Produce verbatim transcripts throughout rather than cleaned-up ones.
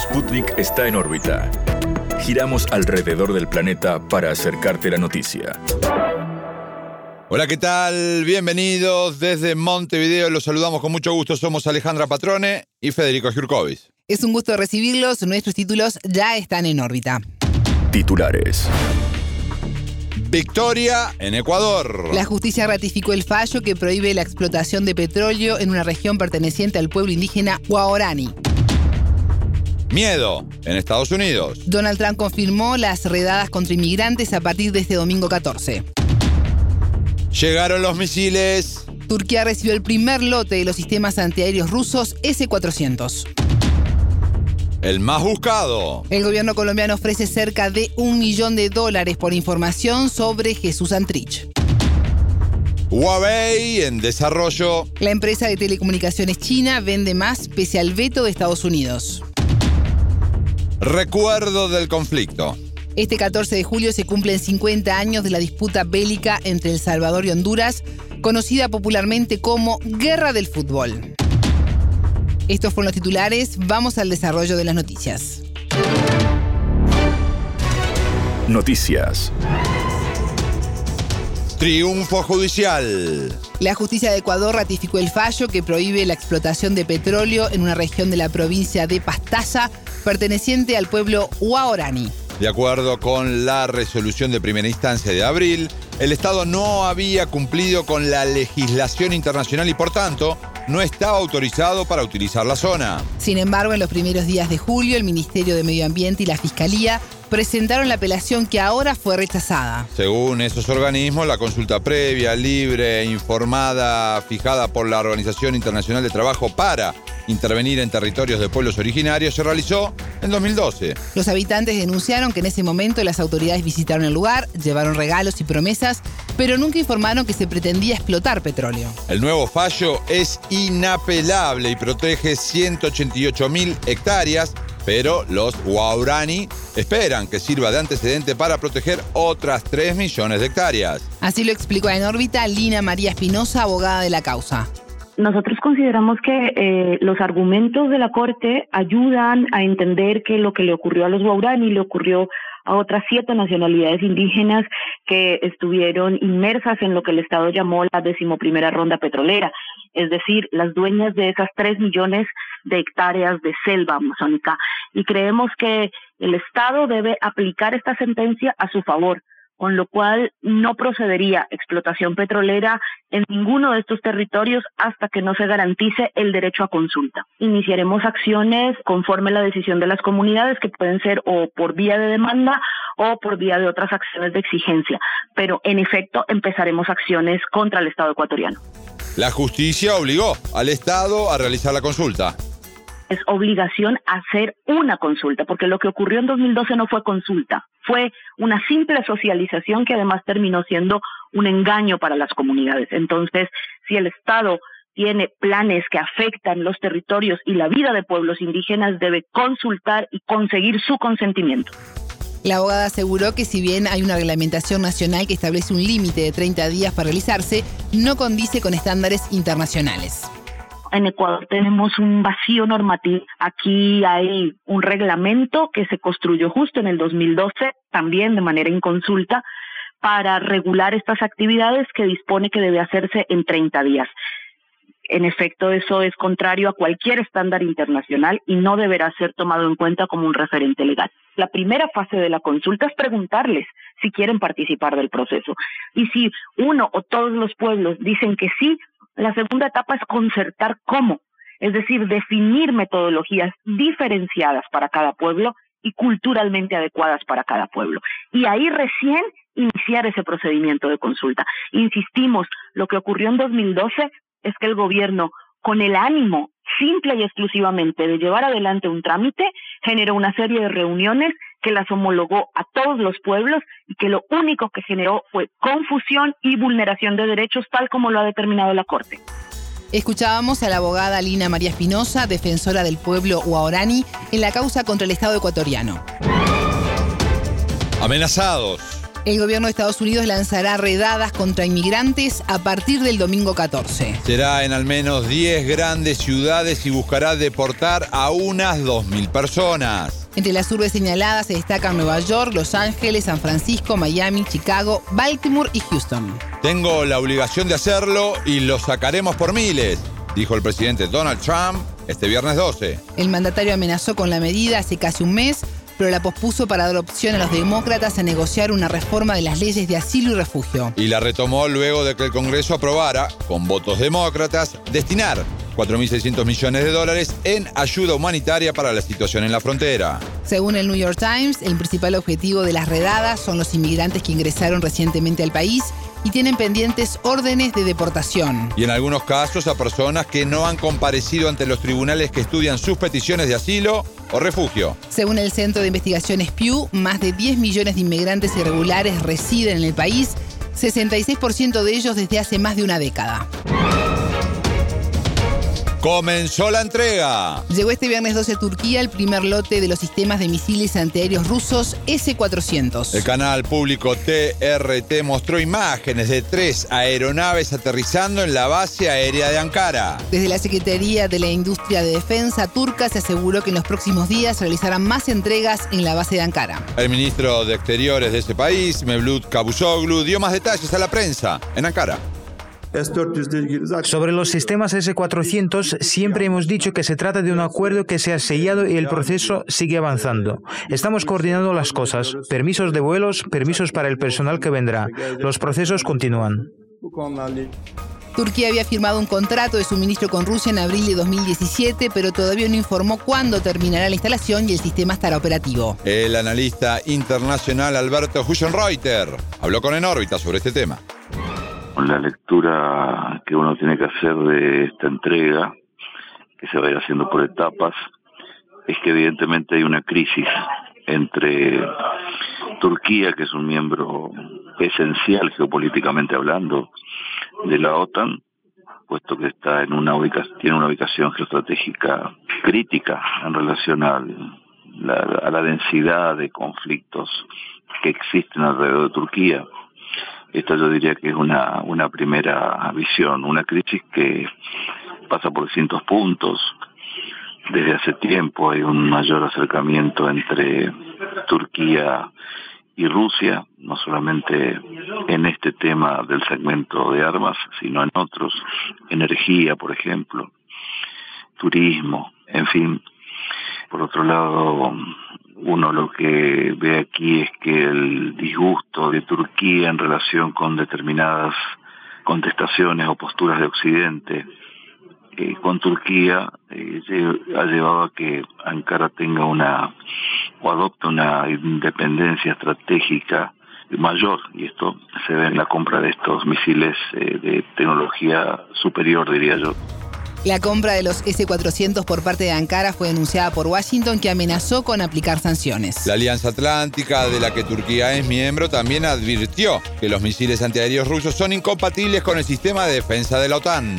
Sputnik está en órbita. Giramos alrededor del planeta para acercarte la noticia. Hola, ¿qué tal? Bienvenidos desde Montevideo. Los saludamos con mucho gusto. Somos Alejandra Patrone y Federico Jurkovic. Es un gusto recibirlos. Nuestros títulos ya están en órbita. Titulares. Victoria en Ecuador. La justicia ratificó el fallo que prohíbe la explotación de petróleo en una región perteneciente al pueblo indígena Waorani. Miedo en Estados Unidos. Donald Trump confirmó las redadas contra inmigrantes a partir de este domingo catorce. Llegaron los misiles. Turquía recibió el primer lote de los sistemas antiaéreos rusos ese cuatrocientos. El más buscado. El gobierno colombiano ofrece cerca de un millón de dólares por información sobre Jesús Santrich. Huawei en desarrollo. La empresa de telecomunicaciones china vende más pese al veto de Estados Unidos. Recuerdo del conflicto. Este catorce de julio se cumplen cincuenta años de la disputa bélica entre El Salvador y Honduras, conocida popularmente como Guerra del Fútbol. Estos fueron los titulares. Vamos al desarrollo de las noticias. Noticias. Triunfo judicial. La justicia de Ecuador ratificó el fallo que prohíbe la explotación de petróleo en una región de la provincia de Pastaza, perteneciente al pueblo Waorani. De acuerdo con la resolución de primera instancia de abril, el Estado no había cumplido con la legislación internacional y, por tanto, no estaba autorizado para utilizar la zona. Sin embargo, en los primeros días de julio, el Ministerio de Medio Ambiente y la Fiscalía presentaron la apelación que ahora fue rechazada. Según esos organismos, la consulta previa, libre e informada fijada por la Organización Internacional de Trabajo para intervenir en territorios de pueblos originarios se realizó en dos mil doce. Los habitantes denunciaron que en ese momento las autoridades visitaron el lugar, llevaron regalos y promesas, pero nunca informaron que se pretendía explotar petróleo. El nuevo fallo es inapelable y protege ciento ochenta y ocho mil hectáreas, pero los Waorani esperan que sirva de antecedente para proteger otras tres millones de hectáreas. Así lo explicó en órbita Lina María Espinosa, abogada de la causa. Nosotros consideramos que eh, los argumentos de la Corte ayudan a entender que lo que le ocurrió a los Waorani le ocurrió a otras siete nacionalidades indígenas que estuvieron inmersas en lo que el Estado llamó la decimoprimera ronda petrolera, es decir, las dueñas de esas tres millones de hectáreas de selva amazónica. Y creemos que el Estado debe aplicar esta sentencia a su favor, con lo cual no procedería explotación petrolera en ninguno de estos territorios hasta que no se garantice el derecho a consulta. Iniciaremos acciones conforme a la decisión de las comunidades, que pueden ser o por vía de demanda o por vía de otras acciones de exigencia, pero en efecto empezaremos acciones contra el Estado ecuatoriano. La justicia obligó al Estado a realizar la consulta. Es obligación hacer una consulta, porque lo que ocurrió en dos mil doce no fue consulta, fue una simple socialización que además terminó siendo un engaño para las comunidades. Entonces, si el Estado tiene planes que afectan los territorios y la vida de pueblos indígenas, debe consultar y conseguir su consentimiento. La abogada aseguró que si bien hay una reglamentación nacional que establece un límite de treinta días para realizarse, no condice con estándares internacionales. En Ecuador tenemos un vacío normativo. Aquí hay un reglamento que se construyó justo en el dos mil doce, también de manera inconsulta, para regular estas actividades que dispone que debe hacerse en treinta días. En efecto, eso es contrario a cualquier estándar internacional y no deberá ser tomado en cuenta como un referente legal. La primera fase de la consulta es preguntarles si quieren participar del proceso. Y si uno o todos los pueblos dicen que sí, la segunda etapa es concertar cómo, es decir, definir metodologías diferenciadas para cada pueblo y culturalmente adecuadas para cada pueblo. Y ahí recién iniciar ese procedimiento de consulta. Insistimos, lo que ocurrió en dos mil doce es que el gobierno, con el ánimo simple y exclusivamente de llevar adelante un trámite, generó una serie de reuniones que las homologó a todos los pueblos y que lo único que generó fue confusión y vulneración de derechos, tal como lo ha determinado la Corte. Escuchábamos a la abogada Lina María Espinosa, defensora del pueblo Waorani, en la causa contra el Estado ecuatoriano. Amenazados. El gobierno de Estados Unidos lanzará redadas contra inmigrantes a partir del domingo catorce. Será en al menos diez grandes ciudades y buscará deportar a unas dos mil personas. Entre las urbes señaladas se destacan Nueva York, Los Ángeles, San Francisco, Miami, Chicago, Baltimore y Houston. Tengo la obligación de hacerlo y lo sacaremos por miles, dijo el presidente Donald Trump este viernes doce. El mandatario amenazó con la medida hace casi un mes, pero la pospuso para dar opción a los demócratas a negociar una reforma de las leyes de asilo y refugio. Y la retomó luego de que el Congreso aprobara, con votos demócratas, destinar cuatro mil seiscientos millones de dólares en ayuda humanitaria para la situación en la frontera. Según el New York Times, el principal objetivo de las redadas son los inmigrantes que ingresaron recientemente al país y tienen pendientes órdenes de deportación. Y en algunos casos a personas que no han comparecido ante los tribunales que estudian sus peticiones de asilo o refugio. Según el Centro de Investigaciones Pew, más de diez millones de inmigrantes irregulares residen en el país, sesenta y seis por ciento de ellos desde hace más de una década. Comenzó la entrega. Llegó este viernes doce a Turquía el primer lote de los sistemas de misiles antiaéreos rusos ese cuatrocientos. El canal público T R T mostró imágenes de tres aeronaves aterrizando en la base aérea de Ankara. Desde la Secretaría de la Industria de Defensa turca se aseguró que en los próximos días realizarán más entregas en la base de Ankara. El ministro de Exteriores de ese país, Mevlut Cavusoglu, dio más detalles a la prensa en Ankara. Sobre los sistemas ese cuatrocientos, siempre hemos dicho que se trata de un acuerdo que se ha sellado y el proceso sigue avanzando. Estamos coordinando las cosas, permisos de vuelos, permisos para el personal que vendrá. Los procesos continúan. Turquía había firmado un contrato de suministro con Rusia en abril de dos mil diecisiete, pero todavía no informó cuándo terminará la instalación y el sistema estará operativo. El analista internacional Alberto Hugenreuter habló con En órbita sobre este tema. La lectura que uno tiene que hacer de esta entrega, que se va a ir haciendo por etapas, es que evidentemente hay una crisis entre Turquía, que es un miembro esencial geopolíticamente hablando de la OTAN, puesto que está en una ubicación, tiene una ubicación geoestratégica crítica en relación al, la, a la densidad de conflictos que existen alrededor de Turquía. Esta yo diría que es una, una primera visión, una crisis que pasa por distintos puntos. Desde hace tiempo hay un mayor acercamiento entre Turquía y Rusia, no solamente en este tema del segmento de armas, sino en otros, energía, por ejemplo, turismo, en fin. Por otro lado, uno lo que ve aquí es que el disgusto de Turquía en relación con determinadas contestaciones o posturas de Occidente eh, con Turquía eh, ha llevado a que Ankara tenga una o adopte una independencia estratégica mayor, y esto se ve en la compra de estos misiles eh, de tecnología superior, diría yo. La compra de los ese cuatrocientos por parte de Ankara fue denunciada por Washington, que amenazó con aplicar sanciones. La Alianza Atlántica, de la que Turquía es miembro, también advirtió que los misiles antiaéreos rusos son incompatibles con el sistema de defensa de la OTAN.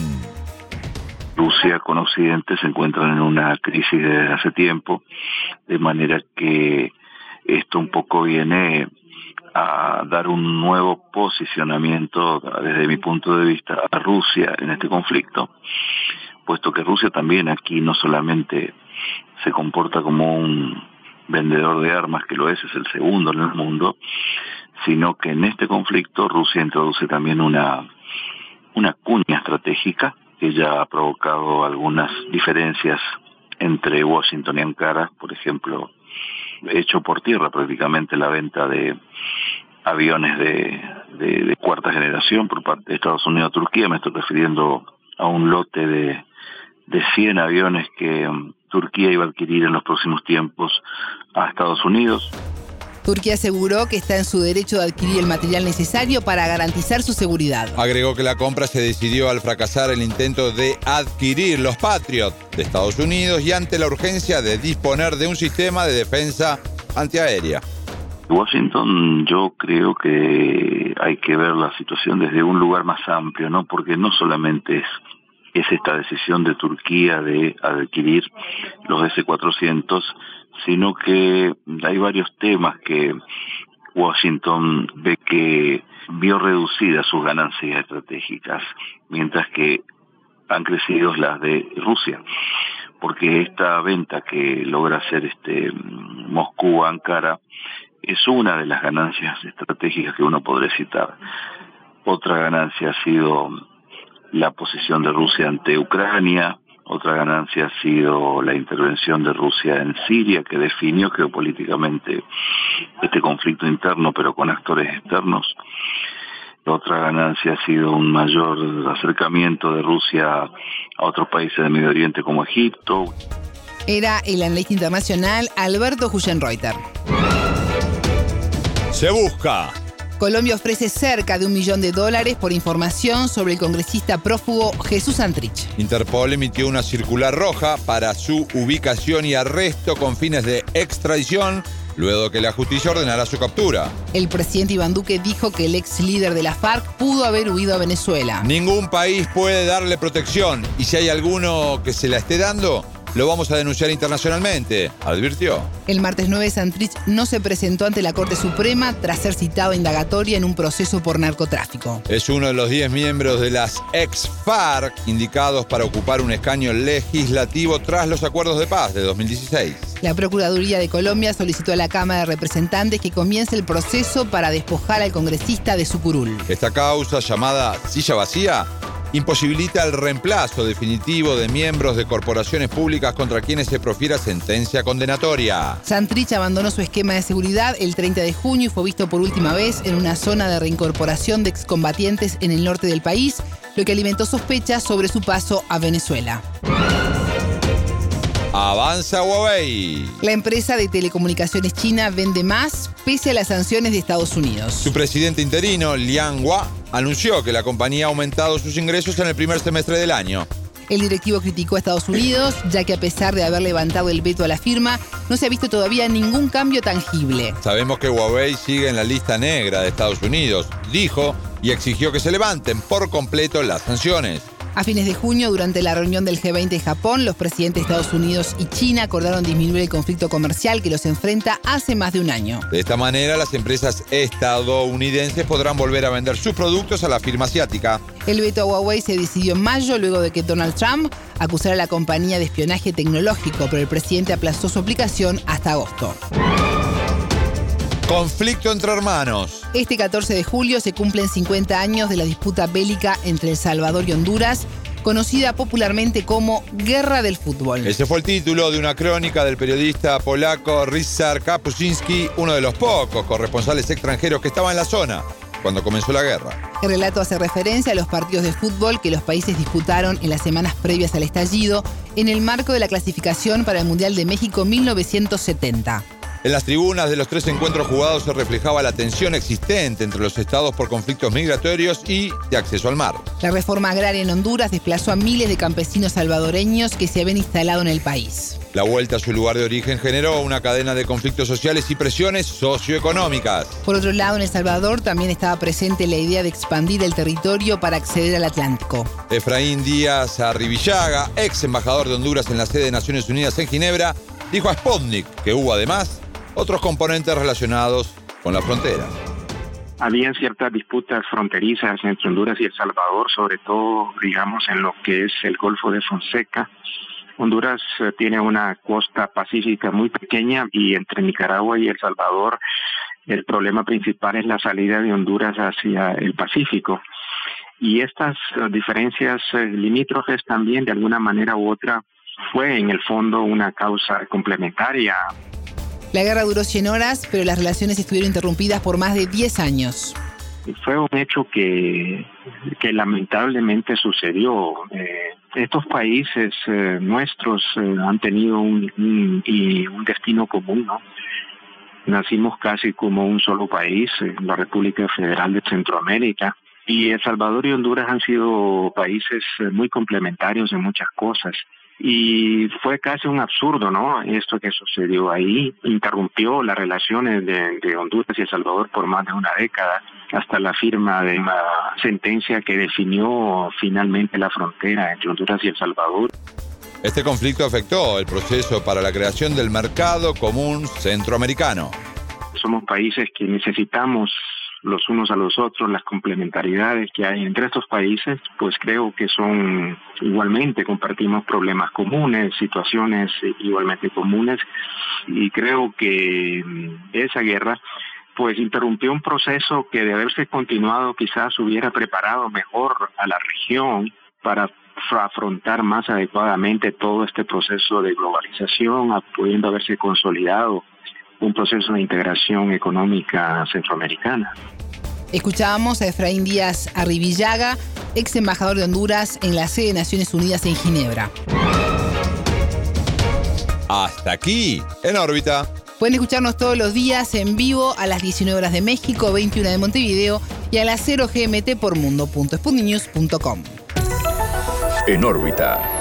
Rusia con Occidente se encuentran en una crisis desde hace tiempo, de manera que esto un poco viene a dar un nuevo posicionamiento, desde mi punto de vista, a Rusia en este conflicto, puesto que Rusia también aquí no solamente se comporta como un vendedor de armas, que lo es, es el segundo en el mundo, sino que en este conflicto Rusia introduce también una, una cuña estratégica que ya ha provocado algunas diferencias entre Washington y Ankara. Por ejemplo, hecho por tierra prácticamente la venta de aviones de, de, de cuarta generación por parte de Estados Unidos a Turquía. Me estoy refiriendo a un lote de, de cien aviones que um, Turquía iba a adquirir en los próximos tiempos a Estados Unidos. Turquía aseguró que está en su derecho de adquirir el material necesario para garantizar su seguridad. Agregó que la compra se decidió al fracasar el intento de adquirir los Patriot de Estados Unidos y ante la urgencia de disponer de un sistema de defensa antiaérea. Washington, yo creo que hay que ver la situación desde un lugar más amplio, ¿no? Porque no solamente es, es esta decisión de Turquía de adquirir los ese cuatrocientos, sino que hay varios temas que Washington ve que vio reducidas sus ganancias estratégicas, mientras que han crecido las de Rusia, porque esta venta que logra hacer este Moscú a Ankara es una de las ganancias estratégicas que uno podría citar. Otra ganancia ha sido la posición de Rusia ante Ucrania, otra ganancia ha sido la intervención de Rusia en Siria, que definió geopolíticamente este conflicto interno, pero con actores externos. Otra ganancia ha sido un mayor acercamiento de Rusia a otros países del Medio Oriente como Egipto. Era el analista internacional Alberto Hugenreuter. Se busca. Colombia ofrece cerca de un millón de dólares por información sobre el congresista prófugo Jesús Santrich. Interpol emitió una circular roja para su ubicación y arresto con fines de extradición, luego de que la justicia ordenara su captura. El presidente Iván Duque dijo que el ex líder de la FARC pudo haber huido a Venezuela. Ningún país puede darle protección, y si hay alguno que se la esté dando, lo vamos a denunciar internacionalmente, advirtió. El martes nueve, Santrich no se presentó ante la Corte Suprema tras ser citado a indagatoria en un proceso por narcotráfico. Es uno de los diez miembros de las ex-FARC indicados para ocupar un escaño legislativo tras los acuerdos de paz de dos mil dieciséis. La Procuraduría de Colombia solicitó a la Cámara de Representantes que comience el proceso para despojar al congresista de su curul. Esta causa, llamada silla vacía, imposibilita el reemplazo definitivo de miembros de corporaciones públicas contra quienes se profiera sentencia condenatoria. Santrich abandonó su esquema de seguridad el treinta de junio y fue visto por última vez en una zona de reincorporación de excombatientes en el norte del país, lo que alimentó sospechas sobre su paso a Venezuela. Avanza Huawei. La empresa de telecomunicaciones china vende más pese a las sanciones de Estados Unidos. Su presidente interino, Liang Hua, anunció que la compañía ha aumentado sus ingresos en el primer semestre del año. El directivo criticó a Estados Unidos, ya que a pesar de haber levantado el veto a la firma, no se ha visto todavía ningún cambio tangible. Sabemos que Huawei sigue en la lista negra de Estados Unidos, dijo, y exigió que se levanten por completo las sanciones. A fines de junio, durante la reunión del G veinte en Japón, los presidentes de Estados Unidos y China acordaron disminuir el conflicto comercial que los enfrenta hace más de un año. De esta manera, las empresas estadounidenses podrán volver a vender sus productos a la firma asiática. El veto a Huawei se decidió en mayo, luego de que Donald Trump acusara a la compañía de espionaje tecnológico, pero el presidente aplazó su aplicación hasta agosto. Conflicto entre hermanos. Este catorce de julio se cumplen cincuenta años de la disputa bélica entre El Salvador y Honduras, conocida popularmente como Guerra del Fútbol. Ese fue el título de una crónica del periodista polaco Ryszard Kapuscinski, uno de los pocos corresponsales extranjeros que estaba en la zona cuando comenzó la guerra. El relato hace referencia a los partidos de fútbol que los países disputaron en las semanas previas al estallido en el marco de la clasificación para el Mundial de México mil novecientos setenta. En las tribunas de los tres encuentros jugados se reflejaba la tensión existente entre los estados por conflictos migratorios y de acceso al mar. La reforma agraria en Honduras desplazó a miles de campesinos salvadoreños que se habían instalado en el país. La vuelta a su lugar de origen generó una cadena de conflictos sociales y presiones socioeconómicas. Por otro lado, en El Salvador también estaba presente la idea de expandir el territorio para acceder al Atlántico. Efraín Díaz Arribillaga, ex embajador de Honduras en la sede de Naciones Unidas en Ginebra, dijo a Sputnik que hubo además otros componentes relacionados con la frontera. Habían ciertas disputas fronterizas entre Honduras y El Salvador, sobre todo, digamos, en lo que es el Golfo de Fonseca. Honduras eh, tiene una costa pacífica muy pequeña y entre Nicaragua y El Salvador el problema principal es la salida de Honduras hacia el Pacífico. Y estas eh, diferencias eh, limítrofes también, de alguna manera u otra, fue en el fondo una causa complementaria. La guerra duró cien horas, pero las relaciones estuvieron interrumpidas por más de diez años. Fue un hecho que, que lamentablemente sucedió. Eh, estos países eh, nuestros eh, han tenido un, un, y un destino común, ¿no? Nacimos casi como un solo país, eh, la República Federal de Centroamérica. Y El Salvador y Honduras han sido países eh, muy complementarios en muchas cosas. Y fue casi un absurdo, ¿no? Esto que sucedió ahí interrumpió las relaciones de, de Honduras y El Salvador por más de una década, hasta la firma de una sentencia que definió finalmente la frontera entre Honduras y El Salvador. Este conflicto afectó el proceso para la creación del mercado común centroamericano. Somos países que necesitamos los unos a los otros, las complementariedades que hay entre estos países, pues creo que son igualmente, compartimos problemas comunes, situaciones igualmente comunes, y creo que esa guerra pues interrumpió un proceso que de haberse continuado quizás hubiera preparado mejor a la región para afrontar más adecuadamente todo este proceso de globalización, pudiendo haberse consolidado un proceso de integración económica centroamericana. Escuchábamos a Efraín Díaz Arribillaga, ex embajador de Honduras en la sede de Naciones Unidas en Ginebra. Hasta aquí, En órbita. Pueden escucharnos todos los días en vivo a las diecinueve horas de México, veintiuna de Montevideo y a las cero G M T por mundo punto sputniknews punto com. En órbita.